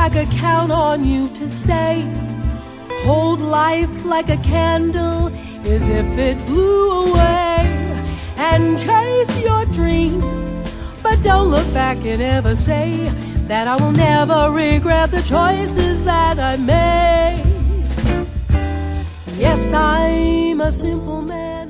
I could count on you to say, hold life like a candle as if it blew away, and chase your dreams, but don't look back and ever say that I will never regret the choices that I made. Yes, I'm a simple man.